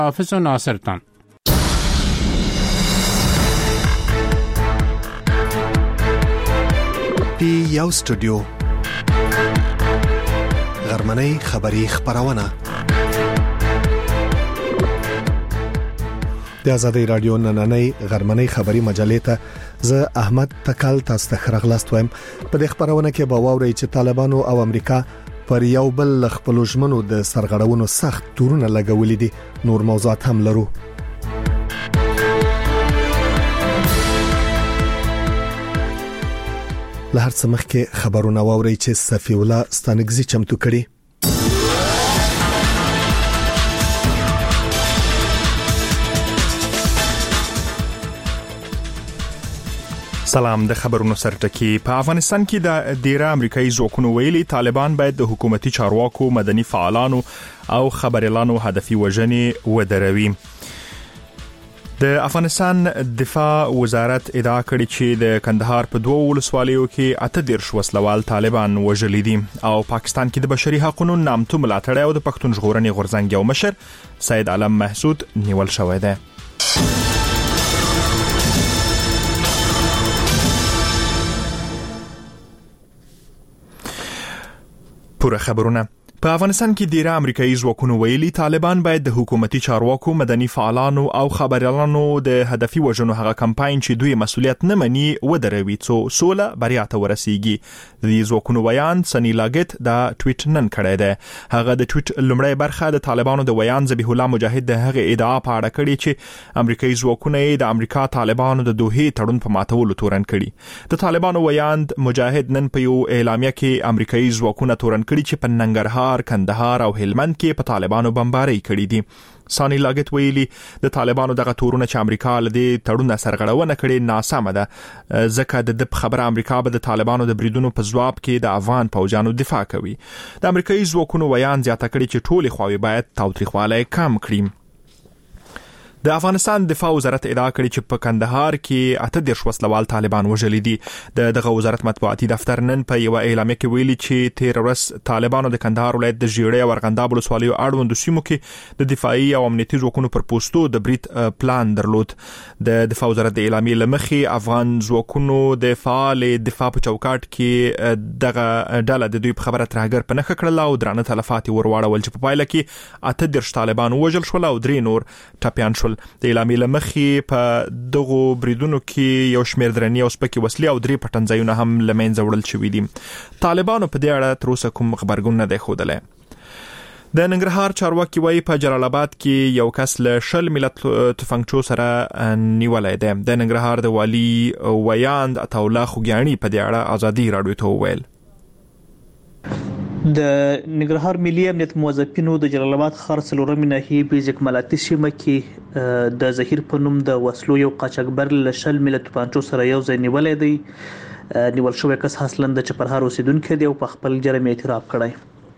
حافظ و ناصرتان. پی یو سټوډیو غرمنۍ خبری خبرونه د آزادۍ رادیو نننۍ غرمنۍ خبری مجلې ته زه احمد تکل تاسو ته خبرغلاست وایم. په دې خبرونه کې به واورئ چې طالبانو او امریکا پر یو بل خپل ژمنو د سرغړونو سخت تورونه لګولې دي. نور موضوعات هم لرو. لهر څه مخکې خبرونه واورئ چې صفی الله ستانګزي چمتو کړي. سلام. د خبرونو سرټکی. په افغانستان کې د ډیره امریکایي ځواکونو ویلي طالبان باید د حکومتي چارواکو، مدني فعالانو او خبريالانو هدفي وژنې ودروي. د افغانستان دفاع وزارت ادعا کړې چې د کندهار په 2 ولسوالیو کې 38 وسلوال طالبان وژلي دي او پاکستان کې د بشري حقوقو نامتو ملاتړی او د پښتون ژغورنې غورځنګ یو مشر سید علم محسود نیول شوی دی. پوره خبرونه. په افغانستان کې ډیره امریکایي ځواکونو ویلي طالبان باید د حکومتي چارواکو، مدني فعالانو او خبريالانو د هدفي وژنو هغه کمپاین چې دوی مسؤلیت نه مني ودروي څو سوله بریا ته ورسیږي. د ځواکونو ویان سنی لاګت دا ټویټ نن کړی دی. هغه د ټویټ لومړی برخه د طالبانو د ویان ذبیح الله مجاهد د هغه ادعا په اړه کړی چې امریکایي ځواکونه د امریکا طالبانو د دوحې تړون په ماتولو تورن کړي. د طالبانو ویان مجاهد نن په یو اعلامیه کې امریکایي ځواکونه تورن کړي چې په ننګرهار، کندهار او هلمند کې په طالبانو بمباري کړې دي. سانی لاګت ویلي د طالبانو دغه تورونه چې امریکا لدی تړون سرغړونه کړي ناسمه ده، ځکه د خبره امریکا به د طالبانو د بریدونو په ځواب کې د افغان فوجانو دفاع کوي. د امریکایي ځواکونو ویان زیاته کړي چې ټولې خواوې باید تاوتریخوالی کم کړي. د افغانستان دفاع وزارت ادعا کړې چې په کندهار کې 38 وسلوال طالبان وژلي دي. دغه وزارت مطبوعاتي دفتر نن په یو اعلامیه کې ویلي چې 13 ورځ طالبانو د کندهار ولایت د ژیړې او ارغنداب ولسوالیو اړوندو سیمو کې د دفاعي او امنیتي ځواکونو پر پوسټو د برید پلان درلود. د دفاع وزارت د اعلامیې لمخې افغان ځواکونو د فعال دفاع په چوکاټ کې دغه ډله د دوی په خبره ترهګر په نخښه کړل او درانه تلفات ورواړول چې په پایله کې 38 طالبان وژل شول او 3 نور ټپيان شول. د اعلامیې لمخې په دغه بریدونو کې یو شمېر درنې او سپکې وسلې او 3 پټنځایونه هم لمنځه وړل شوي دي. طالبانو په دې اړه تر اوسه کوم خبرګون نه دی ښودلی. د ننګرهار چارواکي وایي په جلال آباد کې یو کس له 20 ملت تفنګچو سره نیولای دی. د ننګرهار د والي ویاند عطاالله خوګیاڼي په دې اړه آزادۍ رادیو ته وویل. د ننګرهار ملي امنیت موظفینو د جلال آباد ښار څلورمې ناحیې بیجک ملاتي سیمه کې د ظهیر په نوم د وسلو یو قاچاقبر له 20 ملت تفنګچو سره یو ځای نیولای دی. نیول شوی کس اصلاً د چپرهار اوسیدونکی دی او په خپل جرم اعتراف کړی.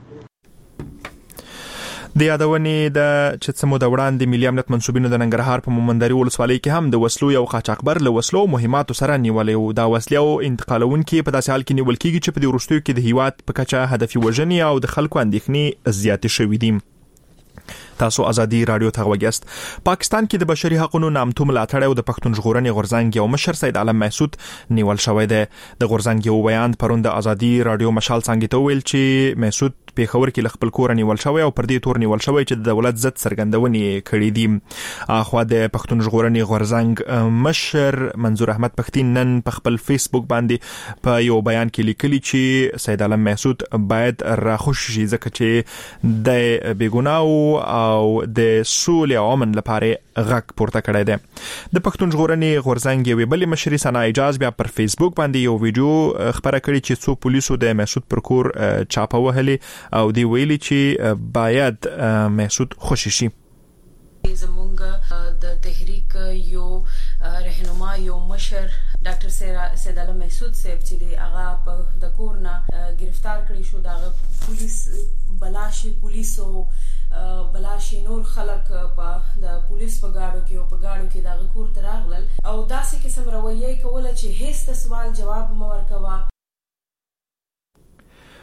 د یادونې د چڅمو د وړاندې ملي امنیت منسوبینو د ننګرهار په مومندري ولسوالۍ کې هم د وسلو یو قاچاقبر له وسلو مهماتو سره نیولې و. دا وسلې او انتقالونکي په داسې حال کې نیول کېږي چې په دې وروستیو کې د هیواد په کچه هدفي وژنې او د خلکو اندېښنې زیاتې شوې دي. تاسو آزادۍ رادیو ته وګورئ. پاکستان کې د بشري حقوقو نامتو ملاتړی او د پښتون ژغورنې غورځنګ یو مشر سید علم محسود نیول شوی دی. د غورځنګ یو بیان پرون د آزادۍ رادیو مشال څنګه ته ویل چې محسود پیښور کې خپل کور نیول شوی او پر دې تور نیول شوی چې د دولت ضد څرګندونې کړې دي. اخوا د پښتون ژغورنې غورځنګ مشر منظور احمد پښتين نن په خپل فیسبوک باندې په یو بیان کې لیکلي چې سید علم محسود باید راخوش شي ځکه چې د بیګناو او د سولې او امن لپاره غږ پورته کړی دی. د پښتون ژغورنې غورځنګ یو بل مشر ثنا اجاز بیا پر فیسبوک باندې یو ویډیو خبره کړې چې څو پولیسو د محسود پر کور چاپه وهلي او دی ویلي چې باید محسود خوشی شي. زمونږ د تحریک یو رهنما یو مشر ډاکټر سید علم محسود صاحب چې هغه د کورنا گرفتار کړی شو. دا پولیس بلاشي پولیسو بلاشي نور خلک په د پولیس په گاډو کې دا کور ته راغلل او داسې قسم رویه کوله چې هیڅ سوال جواب مو ورکوا.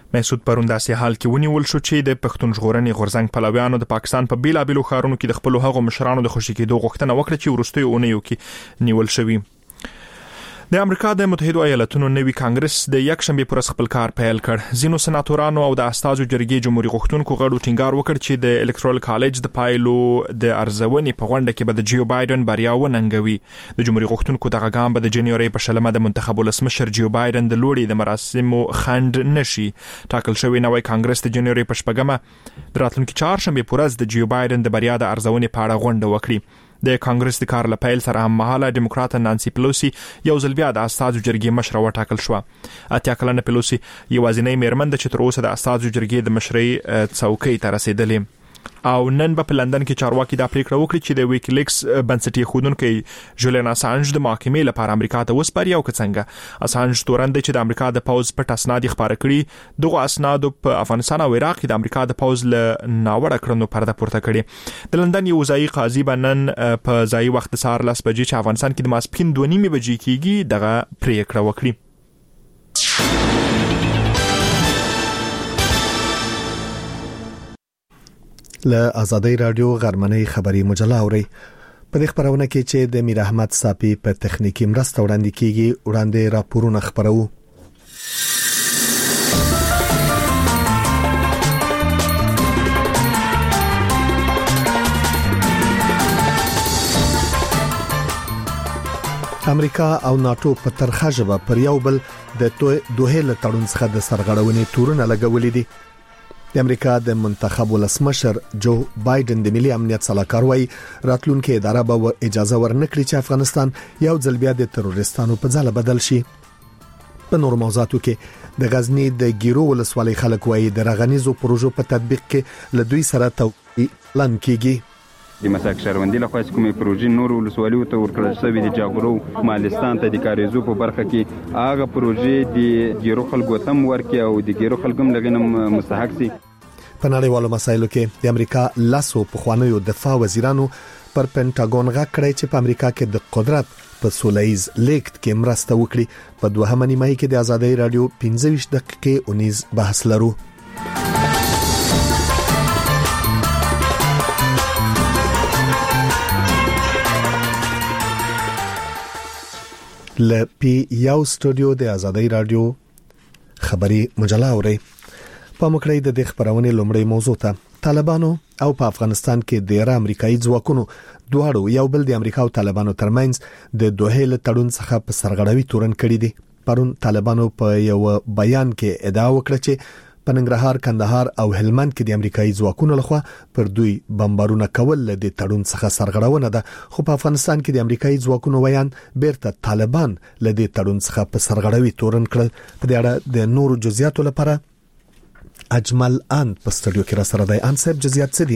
مسعود پرون داسې حال کې ونیول شو چې د پښتون ژغورنې غورځنګ پلویانو د پاکستان په بیلابیلو ښارونو کې د خپل هغو مشرانو د خوشي کېدو غوښتنه وکړه چې وروستیو اونیو کې نیول شوی. د امریکا د متحده ایالاتونو نوي کانګرس د یک شنبه پر خپل کار پیل کړ. ځینو سناتورانو او د استازو جرګې جمهوریت غوښتونکو غړو ټینګار وکړ چې د الکترال کالج د پایلو د ارزونې په غونډه کې به د جیو بایدن بریا وننګوي. د جمهوریت غوښتونکو دغه ګام به د جنوري په شلمه د منتخب ولسمشر جیو بایدن د لوړې د مراسمو خند نشي. ټاکل شوی نوی کانګرس د جنوري په شپږمه د راتلونکي چهارشنبه پر ورځ د جیو بایدن د بریا د ارزونې په اړه غونډه وکړي. د کانګرس د کار لپاره سره هم مهاله ډیموکراټ نانسی پیلوسی یو ځل بیا د استازو جرګې مشره وټاکل شو. اتیا کلنه پیلوسی یوازینۍ میرمن د چې تر اوسه د استازو جرګې د مشرۍ څوکۍ ته رسیدلې. او نن په لندن کې چارواکي دا پریکړه وکړه چې د ویکیلیکس بنسټي خودونکو جولین اسانج د محاکمې لپاره امریکا ته وسپاري. او څنګه اسانج تورن دی چې د امریکا د پوز پټ اسناد خبره کړي. دغه اسناد په افغانستان او عراق کې د امریکا د پوز له ناوړه کړنو پرده پورته کړي. د لندن یو ځای قاضي بنن په ځای وخت سهار 10 بجې چې افغانستان کې د ماسپښین 2:30 بجې کېږي دغه پریکړه وکړي. له آزادۍ رادیو غرمنۍ خبري مجله اوري. په دې خبرونه کې چې د میر احمد صافي په تخنیکی مرسته وړاندې کیږي وړاندې راپورونه خبرو. امریکا او ناتو په ترخه ژبه پر یو بل د دوه له تړون څخه د سرغړونې تورونه لګولې دي. د امریکا د منتخب ولسمشر جو بایدن د ملي امنیت صلاحکار وایي راتلونکي اداره به اجازه ورنکړي چې افغانستان یو ځل بیا د تروریستانو په ځاله بدل شي. په نور موضوعاتو کې د غزنی د ګیرو ولسوالۍ خلک وایي د رغنیزو پروژو په تطبیق کې له دوی سره توافق کیږي. د مساک شهروندي لخوا کومې پروژې نور ولسوالیو ته ورکړل شوې د جاغورو مالستان ته د کاریزو په برخه کې هغه پروژې د ګیرو خلکو تم ورکي او د ګیرو خلکو لګنم مستحق سي. په نړیوالو مسایلو کې د امریکا لاسو په خوانیو دفاع وزیرانو پر پینټاګون غږ کړی چې په امریکا کې د قدرت په سولهییز لیکت کې مرسته وکړي. په دوهمه نیمه کې د آزادۍ رادیو 15 دقیقې اونیز بحث لرو. ل پی یو سټوډیو د آزادۍ رادیو خبري مجله اوري. په مکړې د خبرونه لومړی موضوع ته طالبانو او په افغانستان کې د امریکایي ځواکونو دواړو یو بل د امریکا او طالبانو ترمنځ د دوه له تړون څخه په سرغړوي تورن کړی دي. پرون طالبانو په یو بیان کې ادعا وکړه چې په ننګرهار، کندهار او هلمند کې د امریکایي ځواکونو لخوا پر دوی بمبارونه کول د تړون څخه سرغړونه ده. خو په افغانستان کې د امریکایي ځواکونو ویان بیرته طالبان له دې تړون څخه په سرغړوي تورن کړل. په دې اړه د نورو جزئیاتو لپاره اجمل ان په سټوډیو کې را سره دی. ان صاحب جزئیات څه دي؟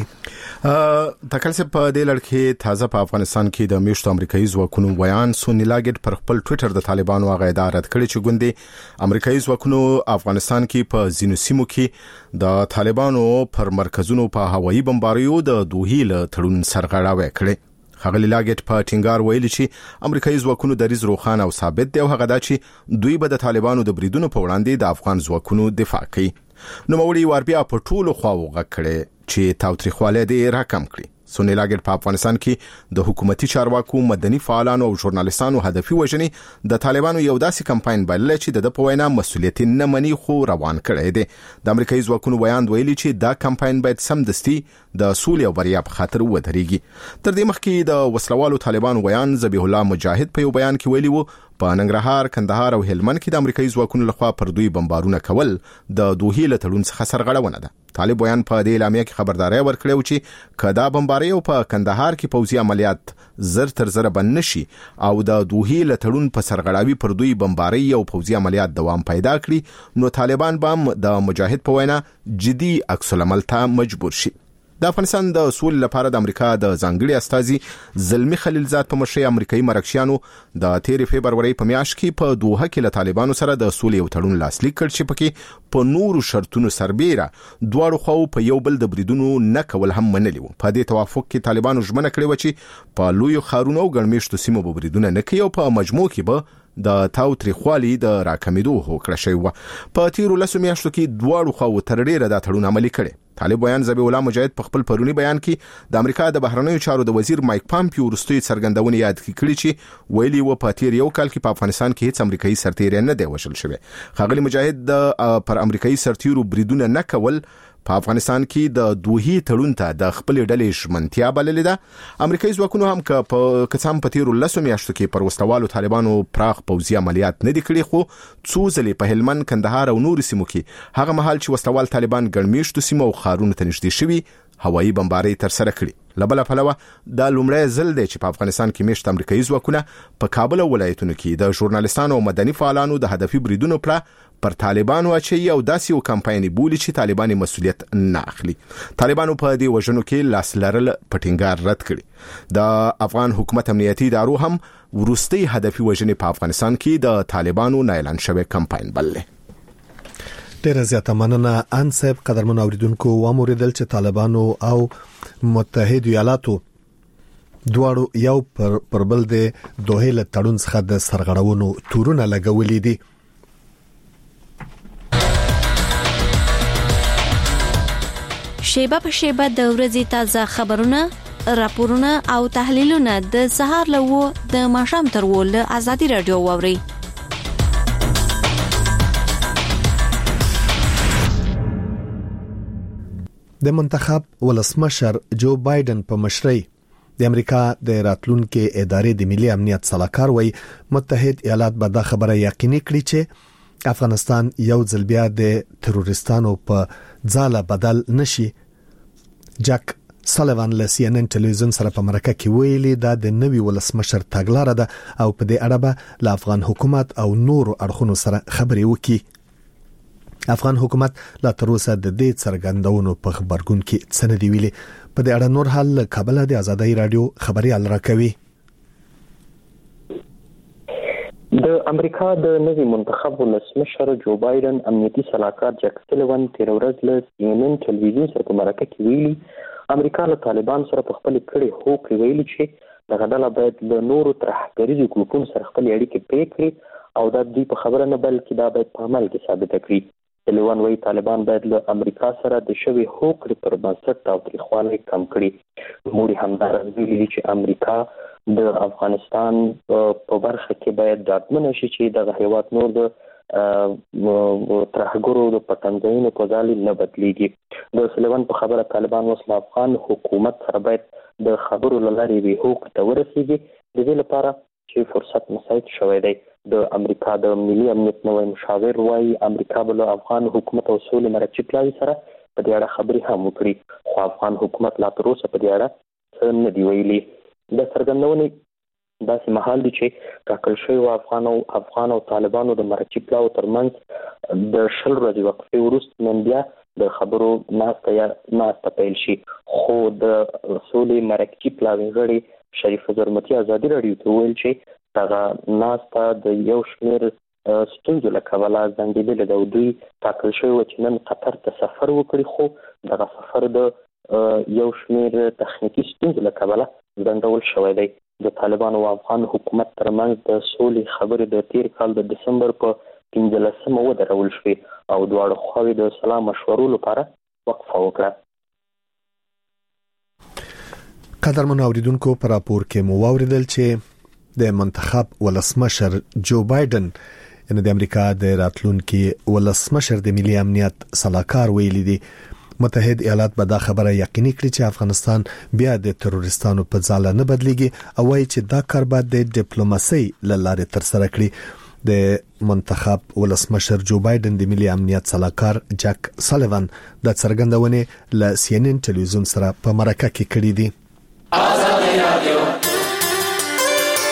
تکلسه په دې لړ تازه په افغانستان کې د میشتو امریکایي ځواکونو ویان سونی لاګټ پر خپل ټوئیټر د طالبانو هغه ادعا رد کړې چې ګوندې امریکایي ځواکونو افغانستان کې په ځینو سیمو کې د طالبانو پر مرکزونو په هوایي بمباریو د دوه له تړون سرغړاوي کړې. خغلی لاګټ په ټینګار ویلي چې امریکایي ځواکونو دریځ روښانه او ثابت دی او هغه دا چې دوی به د طالبانو د بریدونو په وړاندې د افغان ځواکونو دفاع کوي. نو موري وربیا په ټولو خواو غکړي چې تاوتریخواله دې راکم کړي. سونی لاګټ په افغانستان کې د حکومتي چارواکو، مدني فعالانو او ژورنالیستانو هدفي وژنې د طالبانو یو داسې کمپاین بلل چې د په وینا مسؤلیت نه مني خو روان کړي دي. د امریکایي ځواکونو بیان ویلي چې دا کمپاین باید سمدستي د سولې او بریا په خاطر ودرېږي. تر دې مخکې د وسلوالو طالبانو بیان ذبیح الله مجاهد په یو بیان کې ویلي وو په ننګرهار، کندهار او هلمند کې د امریکایي ځواکونو لخوا پر دوی بمبارونه کول د دوه له تړون څخه سرغړونه ده. طالب بیان په دې اعلامیه کې خبرداري ورکړه چې کدا بمباری او په کندهار کې پوځي عملیات زر تر زر بند نشي او د دوه له تړون په سرغړاوي پر دوی بمباری او پوځي عملیات دوام پیدا کړي نو طالبان به د مجاهد په وینا جدي عکس العمل ته مجبور شي. د افغانستان د سولې لپاره د امریکا د ځانګړي استازي زلمی خلیلزاد په مشرۍ امریکایي مرکشیانو د 13 فبرवरी په میاشت کې په دوحه کې له طالبانو سره د سولې یو تړون لاسلیک کړ چې پکې په نورو شرطونو سربېره دواړو خواو په یو بل د بریدونو نه کول هم منلي وو. په دې توافق کې طالبانو ژمنه کړې و چې په لوی خارونو او ګڼمېشتو سیمو به بریدونه نه کوي او په مجموع کې به د تاوتریخوالي د راکمېدو هوکړه شوی و. په تیرو لسو میاشتو کې دواړو خواو تر ډیره دا تړون عملي کړي. طالب بیان ذبیح الله مجاهد په خپل پرونی بیان کې د امریکا د بهرنیو چارو د وزیر مایک پامپیو وروستي څرګندونې یاد کړې چې ویلي و په تیر یو کال کې په افغانستان کې هیڅ امریکایي سرتیری نه دی وژل شوی. ښاغلي مجاهد پر امریکایي سرتیرو بریدونه نه کول په افغانستان کې د دوحې تړون ته د خپل ډلې ژمنتیا بللې ده. امریکایي ځواکونو هم که څه په تیرو لسو میاشتو کې پر وسلوالو طالبانو پراخ پوځي عملیات نه دي کړي، خو څو ځلې په هلمند، کندهار او نورو سیمو کې هغه مهال چې وسلوال طالبان ګڼمېشتو سیمو او ښارونو ته نږدې شوي هوایي بمبارۍ ترسره کړي. له بله پلوه دا لومړی ځل دی چې په افغانستان کې میشت امریکایي ځواکونه په کابل او ولایتونو کې د ژورنالستانو او مدني فعالانو د هدفي بریدونو پر طالبانو اچي او داسې یو کمپاین بولي چې طالبان مسؤلیت نه اخلي. طالبانو په دې وژنو کې لاس لرل په ټینګار رد کړي. د افغان حکومت امنیتي ادارو هم وروستي هدفي وژنې په افغانستان کې د طالبانو نه اعلان شوی کمپاین بللې. ډیره زیاته مننه ان صاحب. قدرمن اوریدونکو واموریدل چې طالبانو او متحده ایالاتو دواړو یو پر بل د دوحې له تړون څخه د سرغړونو تورونه لګولې دي. شیبه په شیبه د ورځې تازه خبرونه، راپورونه او تحلیلونه د سهار لوو د ماښام تر ول ازادي رادیو ووري. د منتخب ولسمشر جو بایدن په مشرۍ د امریکا د راتلونکو ادارې د ملي امنیت صلاحکار وای متحد ایالات به دا خبره یقیني کړي چې افغانستان یو ځل بیا د تروریستانو په ځاله بدل نشي. جک سالیوان له CNN ټلویزیون سره په مرکه کې ویلي دا د نوي ولسمشر تګلاره ده او په دې اړه به له افغان حکومت او نورو اړخونو سره خبرې وکړي. افغان حکومت لا تر اوسه د دې څرګندونو په خبرګون کې څه نه دی ویلي. په دې اړه نور حال کابل د آزادۍ رادیو خبريال راکوي. د امریکا د نوي منتخب ولسمشر جو بایدن امنیتي صلاحکار جک سالیوان تیر ورځ له CNN ټلویزیون سره په مرکه کې ویلي امریکا له طالبان سره په خپل کړي هوکړه ویلي چې د غډاله باید له نورو ترهګریزو ګروپونو سره خپل اړیکې پرې کړي او دا دوی په خبره نه بلکې دا باید په عمل کې ثابت کړي. سالیوان وايي طالبان باید له امریکا سره د شوی هوکړې پر بنسټ تاوتریخوالی کم کړي. نور همدارنګه ویلي چې امریکا د افغانستان په برخه کې باید ډاډمنه شي چې د هیواد نور د ترهګرو د پټنځایونو په ځای نه بدلیږي. د سالیوان په خبره طالبان اوس له افغان حکومت سره باید د خبرو لارې به هوکړه ته ورسیږي. د دې لپاره چې فرصت مساعد شوی دی. د امریکا د ملي امنیت نوی مشاور وايي امریکا به له افغان حکومت او سولې مرکزي پلاوي سره په دې اړه خبرې هم وکړي، خو افغان حکومت لا تر اوسه په دې اړه څه نه دی ویلي. د څرګندونې داسې مهال دي چې ټاکل شوی افغان او طالبانو د مرکزي پلاو ترمنځ د 10 ورځې وقفې وروسته نن بیا د خبرو ناسته پیل شي، خو د سولې مرکزي پلاوي غړي شریف زرمتي آزادي رادیو ته ویل چې دغه ناسته د یو شمېر ستونزو له کبله ځنډېدلې ده او دوی ټاکل شوي وو چې نن قطر ته سفر وکړي، خو دغه سفر د یو شمېر تخنیکي ستونزو له کبله ځنډول شوی دی. د طالبانو او افغان حکومت ترمنځ د سولې خبرې د تیر کال د دسمبر په 15 ودرول شوې او دواړه خواوې د سلا مشورو لپاره وقفه وکړه. قدرمن اوریدونکو پر راپور کې مو واوریدل چې د منتخب ولسمشر جو بایدن ان د امریکا د راتلونکو ولسمشر د ملي امنیت صلاحکار ویلي دي متحد ایالات به دا خبره یقیني کړي چې افغانستان بیا د تروریستانو په ځاله نه بدلیږي او وايي چې دا کار به د ډیپلوماسي لارې تر سره کړي. د منتخب ولسمشر جو بایدن د ملي امنیت صلاحکار جک سالیوان د څرګندونې له CNN ټلویزیون سره په مرکه کې کړې دي. آزادۍ رادیو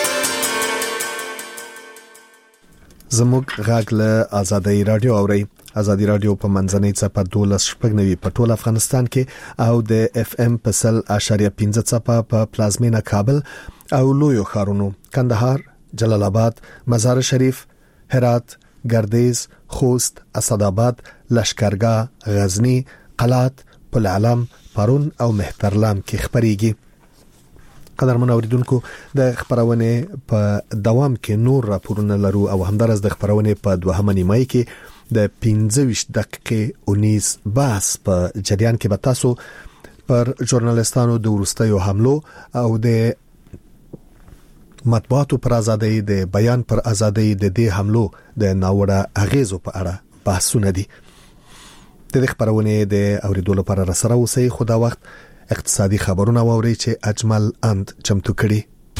زموږ غاګ له آزادۍ رادیو اوري. ازادي رادیو په منځنۍ صفه 12.9 په ټول افغانستان کې او د اف ام په 0.15 صفه په پلازمینه کابل او لویو ښارونو کندهار، جلال آباد، مزار شریف، هرات، گردیز، خوست، اسداباد، لشکرګاه، غزنی، قلات، پل علم، پرون او مهترلام کې خبريږي. قدرمن اوریدونکو د خبرونه په دوام کې نور راپورونه لرو او همدارس د خبرونه په دوهمه نیمه کې د 15 دقیقې 19 بحث په جریان کې به تاسو پر ژورنالستانو د ورستیو حملو او د مطبوعاتو پر ازادۍ د بیان پر ازادۍ د دې حملو د ناوړه اغیزو په اړه بحثونه دي. د دې خبرونه د اوریدلو لپاره راسره اوسئ. خدا وخت اقتصادي خبرونه واوري چې اجمل اند چمتو کړي.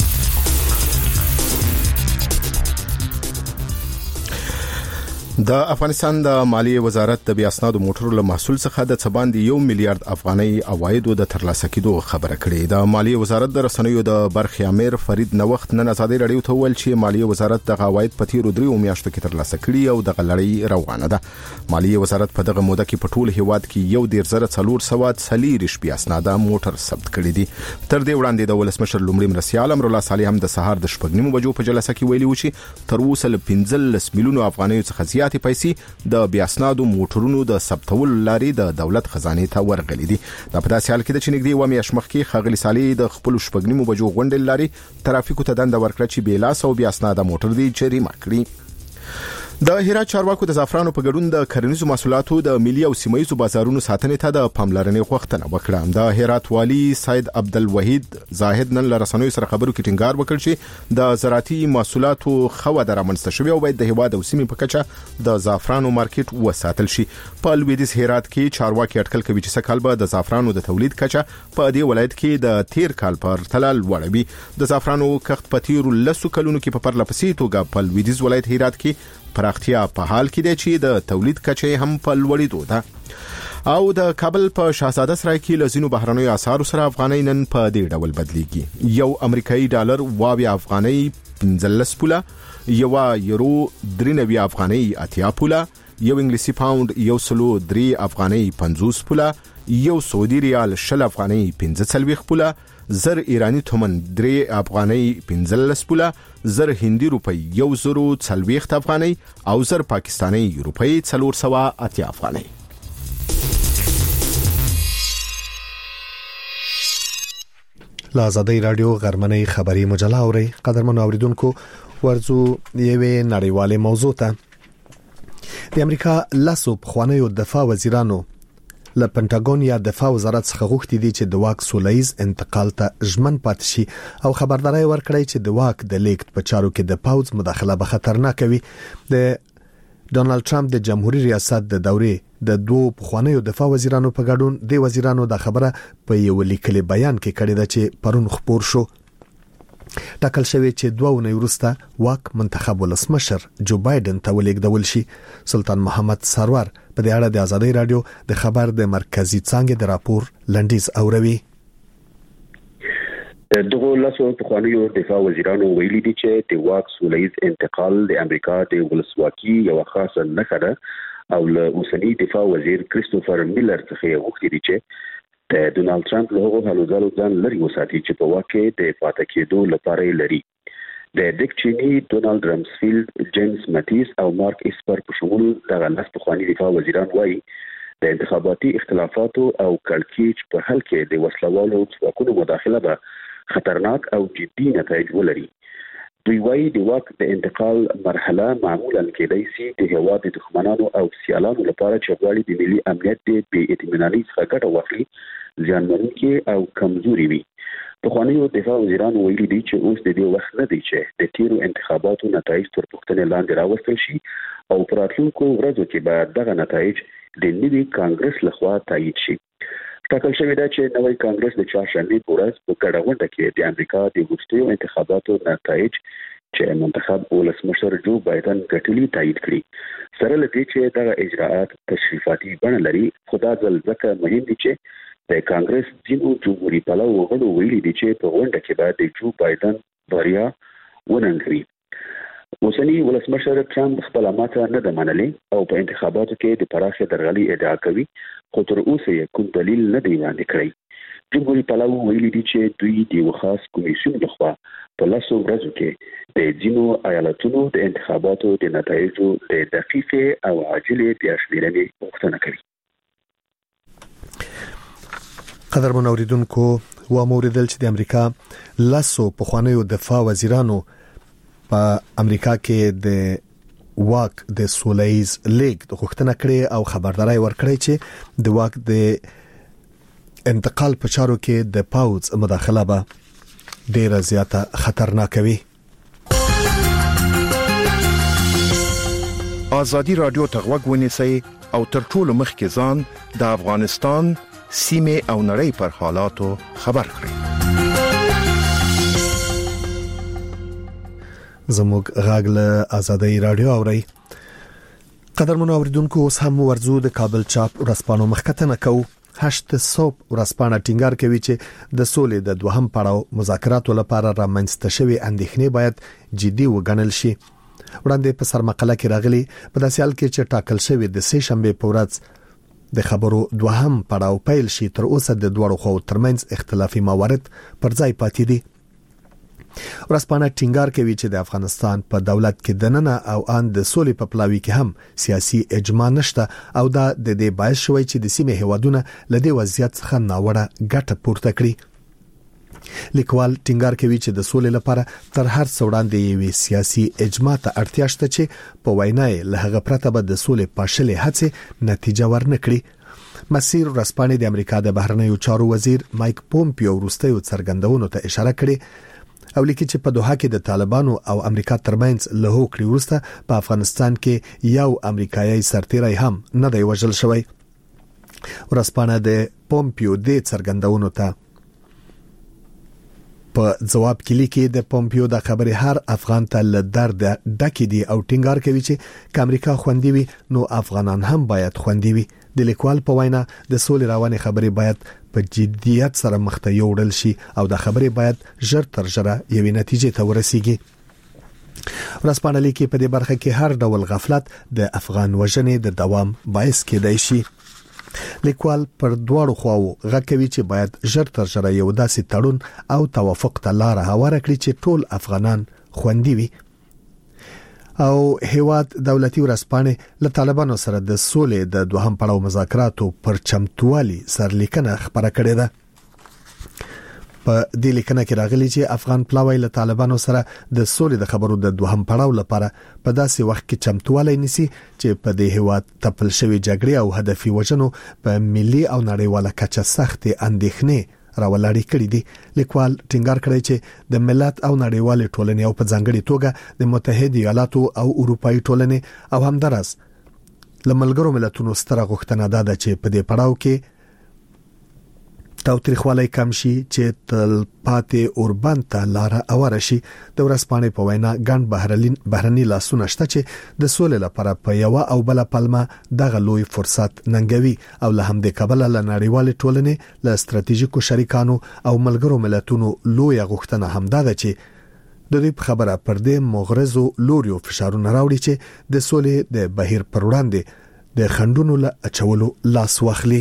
د افغانستان د مالیې وزارت د بیا اسنادو موټرو له محصول څخه د څباندې 1 میلیارډ افغانۍ عوایدو د ترلاسه کېدو خبره کړې. د مالیې وزارت د رسنیو د برخې امیر فرید نوښت نن ازادي رادیو ته ویل چې مالیې وزارت د عواید په تیرو 3 میاشتو کې ترلاسه کړي او د غلړۍ روانه ده. مالیې وزارت په دغه موده کې په ټول هیواد کې 1,440 بیا اسناد موټر ثبت کړي دي. تر دې وړاندې د ولسمشر لومړي مرسیال امر الله صالح هم د سهار د 9 بجو په جلسه کې ویلي و چې تر اوسه 15 میلیون افغانۍ څخه پیسې د بیا اسنادو موټرونو د ثبتولو لارې د دولت خزانه ته ورغلي دي. دا په داسې حال کې د چنګدي و میاش مخکې خغلی صالح د خپل 9 بجو غونډې لارې ترافیکو ته دنده ورکړه چې بیلاس او بیا اسناد موټر دي جریمه کړي. د هرات چارواکو د زعفرانو په ګډون د کرنیزو محصولاتو د ملي او سیمایي بازارونو ساتنې ته د پاملرنې غوښتنه وکړه. د هرات والی سید عبدالوحید زاهد نن لرسنوي سره خبرو کې ټینګار وکړ چې د زراعتي محصولاتو خو د رامنځته شوی او باید د هواد او سیمې په کچه د زعفرانو مارکیټ وساتل شي. په لویدیځ هرات کې چارواکي اټکل کوي چې سکهال به د زعفرانو د تولید کچه په دې ولایت کې د تیر کال پر تلل وړوي. د زعفرانو کښت په تیرو 10 کلونو کې په پرلپسې توګه په لویدیځ ولایت هرات کې پراختیا په حال کې دی چې د تولید کچه هم په لوړېدو ده. او د کابل په شاهزاده سرای کې لزینو بهرنیو اسعارو سره افغانۍ نن په دې ډول بدلیږي. یو امریکایي ډالر 22 افغانۍ 15 پوله، یو یورو 93 افغانۍ 80 پوله، یو انګلیسي پاوند 103 افغانۍ 50 پوله، یو سعودي ریال 20 افغانۍ 15 پوله، زر ایرانی تومن 3 افغانۍ 15 پوله، زر هندي روپی 140 افغانۍ او زر پاکستانی روپی 480 افغانۍ. لازادی رادیو غرمنۍ خبری مجله اوري. قدرمن اوریدونکو ورزو یوه نړیواله موضوع ته. د امریکا لاسو خوانیو دفاع وزیرانو له پنټاګون یا دفاع وزارت څخه غوښتي دي چې د واک سولهیز انتقال ته ژمن پاتې شي او خبرداري ورکړي چې د واک د لیکت په چارو کې د پاوز مداخله به خطرناک وي. د ډونالد ټرمپ د جمهوریت ریاست د دورې د دوه پخوانیو دفاع وزیرانو په ګډون د وزیرانو د خبره په یو لیکلي بیان کې کړی ده چې پرون خبر شو. ټاکل شوی چې 2 اونۍ وروسته واک منتخب ولسمشر جو بایدن ته ولېږدول شي. سلطان محمد سرور په دې اړه د ازادي رادیو د خبر د مرکزی څنګه د راپور لنډیز اوروي. دغه لاسو پخوانیو دفاع وزیرانو ویلي دي چې د واک سولهیز انتقال د امریکا د ولسواکي یو خاصه نښه ده او له اوسنی دفاع وزیر کریستوفر میلر څخه غوښتي دي چې د ډونالد ټرمپ له هغو هلو ځلو ځان لري وساتي چې په واک کې د پاتې کېدو لپاره لري. د ډیک چینی، ډونالد رمزفیلد، جیمز ماتیس او مارک اسپر په شمول دغه لاس پخوانی دفاع وزیران وایي د انتخاباتي اختلافاتو او کړکېچ په حل کې د وسلوالو ځواکونو مداخله به خطرناک او جدي نتایج ولري. دوی وایي د واک د انتقال مرحله معمولا کېدای شي د هیواد د دښمنانو او سیالانو لپاره چې غواړي د ملي امنیت د بې اطمینانۍ څخه ګټه واخلي زیانمنونکې او کمزوري وي. پخوانیو دفاع وزیرانو ویلي دي چې اوس د دې وخت نه دی چې د تیرو انتخاباتو نتایج تر پوښتنې لاندې راوستل شي او په راتلونکو ورځو کې به دغه نتایج د نوي کانګرس لخوا تایید شي. ټاکل شوی دی چې نوی کانګرس د چهارشنبې په ورځ په ګډه غونډه کې د امریکا د وروستیو انتخاباتو نتایج چې منتخب ولسمشر جو بایدن ګټلي تایید کړي. سره له دې چې دغه اجراءات تشریفاتي بڼه لري، خو دا ځل ځکه مهم دي چې د کانګرس ځینو جمهوریت پالو غړو ویلي دي چې په غونډه کې به د جو بایدن بریا وننګوي. اوسنی ولسمشر ټرمپ خپل ماته نه د منلې او په انتخاباتو کې د پراخه درغلي ادعا کوي خو تر اوسه یې کوم دلیل نه دی وړاندې کړی. جمهوریت پلاوی ویلي دي چې دوی د وخاص کمیسیون لخوا په لاسو ورځو کې د ځینو ایالتونو د انتخاباتو د نتایجو د دقیقې او عاجلې پیاشمېرنې غوښتنه کوي. قدرمن اوریدونکو و موریدل چې د امریکا لاسو په خوانیو دفاع وزیرانو په امریکا کې د واک د سولهییز لیگ د غوښتنه کړې او خبرداري ورکړې چې د واک د انتقال په چارو کې د پاوز مداخله به ډیره زیاته خطرناک وي. ازادي رادیو ته غوږ ونیسئ او تر ټولو مخکې ځان د افغانستان سیمه او نړۍ پر حالاتو خبر کړئ. زموږ غاګل ازادي رادیو اوري. قدرمن اوریدونکو اوس هم ورزو د کابل چاپ ورسپانو مخکتنه کو 8 صوب ورسپانه ټینګار کوي چې د سولې د دوهم پړاو مذاکراتو لپاره رامنځته شوی اندېښنې باید جدي وګڼل شي. وړاندې په سرمقاله کې راغلي په داسې حال کې چې ټاکل شوی د سه شنبه په ورځ د خبرو دوهم پړاو پیل شي تر اوسه د دوړو خو ترمنځ اختلافي موارد پر ځای پاتې دي. ورسپانه ټینګار کوي چې د افغانستان په دولت کې دننه او ان د سولې په پلاوي کې هم سیاسي اجماع نشته او دا د دې باعث شوی چې د سیمه هیوادونه لدې وضعیت څخه ناوړه ګټه پورته کړي. لیکوال ټینګار کوي چې د سولې لپاره تر هر څه وړاندې یوې سیاسي اجماع ته اړتیا شته چې په وینا یې له هغه پرته به د سولې پاشلې هڅې نتیجه ورنکړي. مسیر ورسپانه د امریکا د بهرنیو چارو وزیر مایک پومپیو وروستیو څرګندونو ته اشاره کړې او لیکي چې په دوحه کې د طالبانو او امریکا ترمنځ له هوکړې وروسته په افغانستان کې یو امریکایي سرتیری هم نه دی وژل شوی. ورسپانه د پومپیو د څرګندونو ته په جواب کې لیکي د پومپیو د خبرې هر افغان ته له درد ډکې دي او ټینګار کوي چې امریکا خوندي وي نو افغانان هم باید خوندي وي. د لیکوال په وینا د سولې روانې خبرې باید په جدیت سره مخته یوړل شي او د خبرې باید ژر تر ژره یوې نتیجې ته ورسیږي. ورسپانه لیکي په دې برخه کې هر ډول غفلت د افغان وژنې د دوام باعث کېدای شي. لیکوال پر دواړو خواو غږوي چې باید ژر تر ژره یو داسې تړون او توافق ته لار هواره کړي چې ټول افغانان خوندي وي. او هیواد دولتي ورسپانه له طالبانو سره د سولې د دوهم پړاو مذاکراتو پر چمتووالي سرلیکنه خبره کړې ده. په دې لیکنه کې راغلي چې افغان پلاوی له طالبانو سره د سولې د خبرو د دوهم پړاو لپاره په داسې وخت کې چمتووالی نیسي چې په دې هیواد تپل شوی جګړې او هدفي وژنو په ملي او نړیواله کچه سختې اندېښنې راولاري کړې دي. لیکوال ټینګار کړی چې د ملت او نړیوال ټولنې او په ځانګړي توګه د متحده ایالاتو او اروپאי ټولنې او همدارس لملګرو ملتونو ستره غوښتنه ده چې په دې پړاو کې تاوتریخوالی کم شي چې تل پاتې اوربند ته لار اوره شي. د ورسپانه په وینا ګڼ بهرني لاسونه شته چې د سولې لپاره په یو او بل پلمه دغه لوی فرصت ننګوي او له همدې کبله له نړیوال ټولنې له ستراتیژیکو شریکانو او ملګرو ملتونو لوی غوښتنه هم ده چې د دې خبره پر دې مغرضو لوريو فشارونه راوړي چې د سولې د بهیر پر وړاندې د خندونو له اچولو لاس واخلي.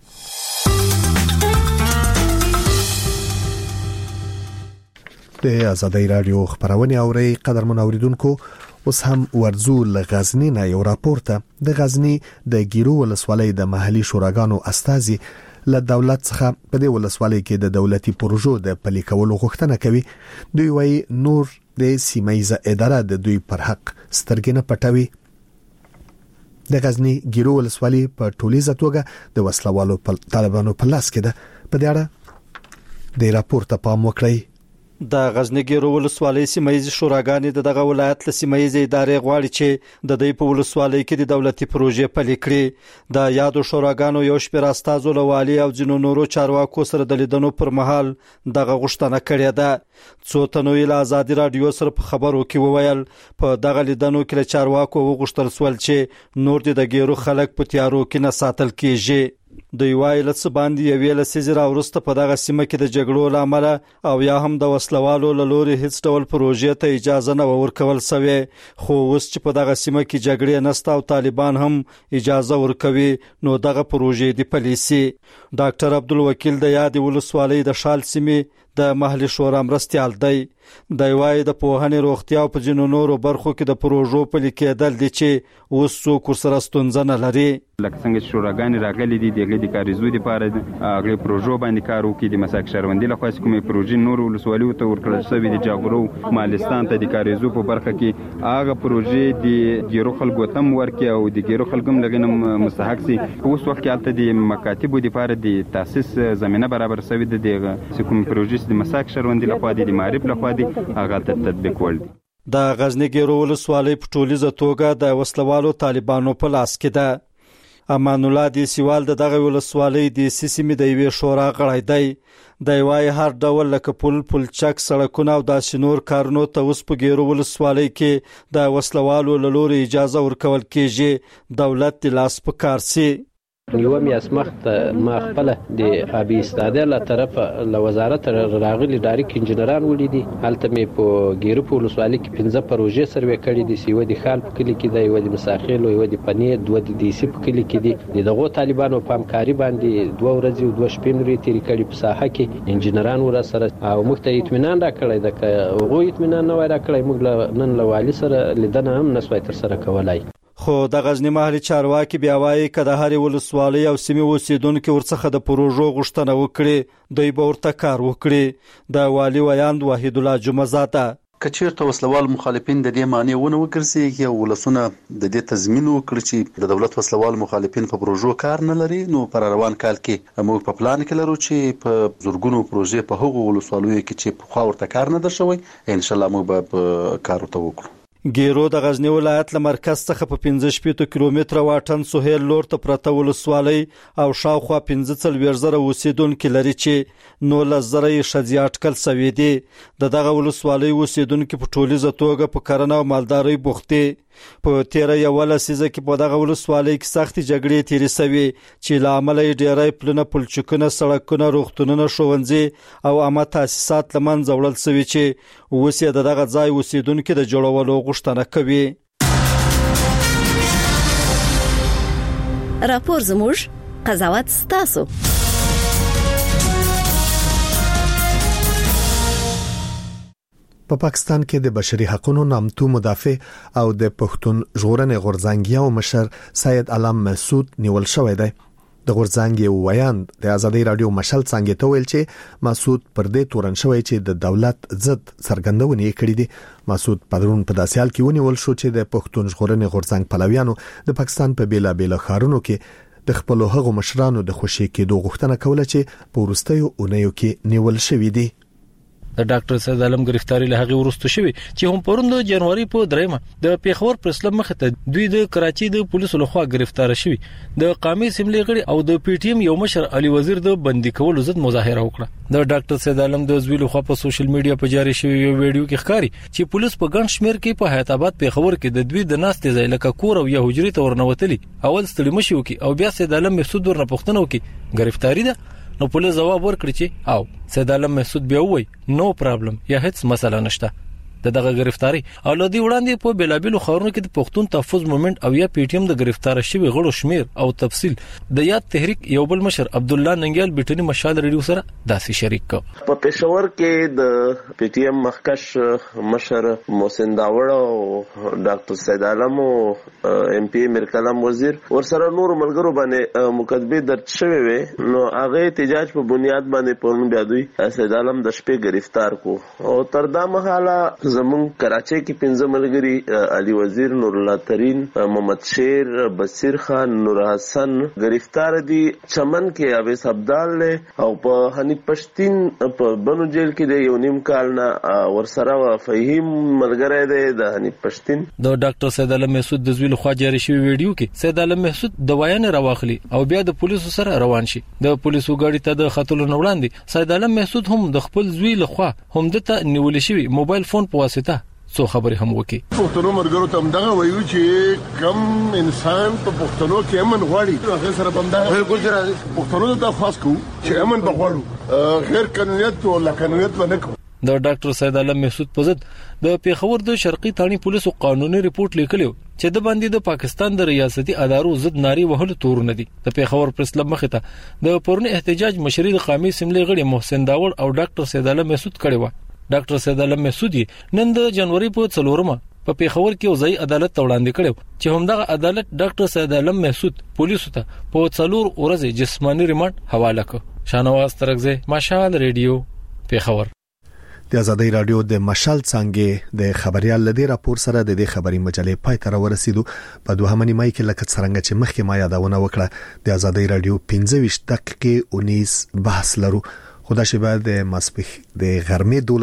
د ازادي رادیو خبرونه اوري. قدرمن اوریدونکو اوس هم ورزو له غزنی نه یو راپور ته. د غزنی د ګیرو ولسوالۍ د محلي شوراګانو استازي له دولت څخه په دې ولسوالۍ کې د دولتي پروژو د پلي کولو غوښتنه کوي. دوی وايي نور د سیمایزه اداره د دوی پر حق سترګې نه پټوي. د غزنی ګیرو ولسوالۍ په ټولیزه توګه د وسلوالو طالبانو په لاس کې ده. په دې اړه د راپور ته پام وکړئ. د غزنی ګیرو ولسوالۍ سیمایي شوراګانې دغه ولایت له سیمایي ادارې غواړي چې د دې په ولسوالۍ کې د دولتي پروژې پلي کړي. د یادو شوراګانو یو شمېر استازو له والي او ځینو نورو چارواکو سره د لیدنو پر مهال دغه غوښتنه کړې ده. څو تنو له ازادي رادیو سره په خبرو کې وویل په دغه لیدنو کې له چارواکو وغوښتل سول چې نور د ګیرو خلک په تیارو کې نه ساتل کیږي. دوی وایي لڅ باندې یوې لسیزې راورسته په دغه سیمه کې د جګړو لامل او یا هم د وسلوالو له لوري هیڅ ډول پروژې ته اجازه نه ورکول شوې، خو اوس چې په دغه سیمه کې جګړې نشته او طالبان هم اجازه ورکوي نو دغه پروژې دی پلیسي. ډاکټر عبدالوکیل د یاد ولسوالۍ د شال سیمې د محلي شورا مرستیال دی. د وای د پوهنې روغتیا په جنو نورو برخو کې د پروژو په لیکېدل دي چې اوس څوک ورسره ستونزه نه لري. لکه څنګه چې شوراګانې راغلي دي د کاریزو لپاره هغه پروژو باندې کار وکړي. د مساک شهروندي له خوا کومې پروژې نور ولسوالیو ته ورکړل شوې د جاغورو مالستان ته د کاریزو په برخه کې هغه پروژې د ګیرو خلکو تم ورکړي او د ګیرو خلکو لګنه مستحق سي. اوس وخت کې د مکاتبو لپاره د تاسیس زمينه برابر شوې ده. د کوم پروژې د مساک شهروندي له خوا د معرف له خوا هغه تطبیق ول. د غزنی ګیرو ولسوالۍ په ټولیزه توګه د وسلوالو طالبانو په لاس کې ده. امان الله دی سیوال دغه ولسوالۍ د سیمې د یوې شورا غړی دی. د وای هر ډول لکه پل چک سړکونه او د شنور کارونو ته اوس په ګیرو ولسوالۍ کې د وسلوالو له لوري اجازه ورکول کېږي. دولت د لاس په کار سي. یو میاسمخت ما خپل د ابي استاده له طرف له وزارت راغلي ډایرک انجنیران ولیدي. هلته مې په ګیرو په ولسوالۍ کې 15 پروژې سروې کړې دي. سیو د خال په کلی کې دی، یو د مساخیل او یو د پنې، دوه د دیسی په کلی کې دي. دغه طالبانو په همکاري باندې 2 ورځې او 2 شپې نورې تیرې کړې په ساحه کې. انجنیران ور سره او موږ ته اطمینان راکړی د هغه اطمینان نه وای راکړی. موږ نن له والي سره لیدنه هم نسوای تر سره کولای. خو د غزنی محلي چارواکي بیا وایي که د هرې ولسوالۍ او سیمې اوسیدونکو ورڅخه د پروژو غوښتنه وکړي دوی به ورته کار وکړي. د والي ویاند وحید الله جمعزاده کچیرته وسلوال مخالفین د دې معنی ونه وګرځي یا ولسونه د دې تضمین وکړي چې د دولت وسلوال مخالفین په پروژو کار نه لري. نو پر روان کال کې موږ په پلان کې لرو چې په زورګونو پروژې په هغو ولسوالۍ کې چې په خوا ورته کار نه درشوي ان شاء الله موږ به کار وته وکړو. ګیرو د غزنی ولایت له مرکز څخه په 15 کیلومتره واټن سهیل لور ته پرته ولسوالۍ او شاوخوا 15,000 اوسیدونکو لري چې 19,000 شذي اټکل سوي دي. دغه ولسوالۍ اوسیدونکو په ټولیزه توګه په کرنه او مالدارۍ بوختي. په 13 لسیزه کې په دغه ولسوالۍ کې سخت جګړې تیرې سوي چې له امله ډېرای پلونه پلچکونه سړکونه روغتونونه ښوونځي او عامه تاسیسات له منځه وړل سوي چې اوس یې دغه ځای اوسیدونکو د جوړولو غوښتنه کوي. راپور زموږ قضاوت ستاسو. په پاکستان کې د بشري حقوقو نامتو مدافع او د پښتون ژغورنې غورځنګ مشر سید علام مسعود نیول شوی دی. د غورځنګ ویاند د ازادي رادیو مشل څنګه ته ویل چې مسعود پر دې تورن شوی چې د دولت ضد څرګندونې کړې دي. مسعود پدرون په داسې حال کې ونیول شو چې د پښتون ژغورنې غورځنګ پلویانو د پاکستان په بیلابیل ښارونو کې د خپل هغو مشرانو د خوشي کېدو غوښتنه کوله چې په وروستیو اونیو کې نیول شوی دي. د ډاکټر سید عالم گرفتاری له هغه ورستو شوی چې هم پروند جنوري په 3 د پیښور پرسلم مخ ته دوی د کراچي د پولیسو لخوا گرفتار شوی. د قومي سیملې غړي او د پی ټی ایم یو مشر علي وزیر د بندي کولو ضد مظاهره وکړه. د ډاکټر سید عالم د زوی لخوا په سوشل میډیا په جاري شوی یو ویډیو کې ښکاري چې پولیس په ګڼ شمیر کې په حیات آباد پیښور کې د دوی د ناستې ځای لکه کور او یا حجرې ته ورنوتلی. اول ستړي مشي وکي او بیا سید عالم مسعود ورنه پوښتنه وکي گرفتاری ده. نو پولیس جواب ورکړي چې او سید عالم مسعود بیا وای نو پرابلم یا هیڅ مسله نشته. دغه گرفتاری او لدی وړاندې په بیلابیلو خبرونو کې د پښتون تحفظ موومېنټ او یا پی ټی ایم د گرفتار شوی غړو شمیر او تفصیل د یاد تحریک یو بل مشر عبد الله ننګیال بیٹنی مشال ریډیو سره داسې شریک کو. په پېښور کې د پی ټی ایم مخکش مشر محسن داوړ او ډاکټر سید عالم او ایم پی میر کلام وزیر ورسره نور ملګرو باندې مقدمه درج شوی وي. نو هغه احتجاج په بنیاد باندې پرون بیا دوی سید عالم د شپې گرفتار کو او تر دا مهاله زمون کراچۍ کې 15 ملګری علي وزیر، نور الله ترين، محمد شیر، بصیر خان، نور حسن گرفتار دي. چمن کې اویس عبدال له او په حنیف پښتین په بنو جیل کې د یو نیم کال نه ورسره فهیم ملګری دی د حنیف پښتین. د ډاکټر سید عالم مسعود د زوی لخوا جاري شوی ویډیو کې سید عالم مسعود د وایان راوخلی او بیا د پولیسو سره روان شي. د پولیسو غاډي ته د خاتلو وړاندې سید عالم مسعود هم د خپل زوی لخوا هم دته نیول شوی موبایل فون په واسطه څو خبرې هم وکړي. پښتنو مرګرو ته دغه وایو چې کم انسان په پښتنو کې امن غواړي هغه سره بمدا بالکل سره پښتنو ته خاص کو چې امن بغواړو غیر قانونیت او لا قانونیت ونه د ډاکټر سید عالم محسود په ضد د پیښور د شرقي تانی پولیسو قانوني ریپورت لیکلو چې د باندې د پاکستان د ریاستي ادارو ضد ناری وهلو تورونه دي. د پیښور پریس کلب مخې ته د پرونی احتجاج مشري د قومي سیملې غړي محسن داوړ او ډاکټر سید عالم محسود کړي و. ډاکټر سید عالم محسود نن د جنوري په 4مه په پیښور کې وزای عدالت وړاندې کړو چې همدغه عدالت ډاکټر سید عالم محسود پولیسو ته په 4 ورځې جسمانی ریماند حواله کړ. شانواز ترغزه مشال ریډیو پیښور. د آزادۍ رادیو د مشال څنګه د خبريال لدی راپور سره د دې خبري مجلې پای ته ورسېدو. په دوهمه نیمه کې لکه څنګه چې مخکې ما یادونه وکړه د آزادۍ رادیو 15 دقیقې 19 بحث لرو. خدا شي بعد د غرمې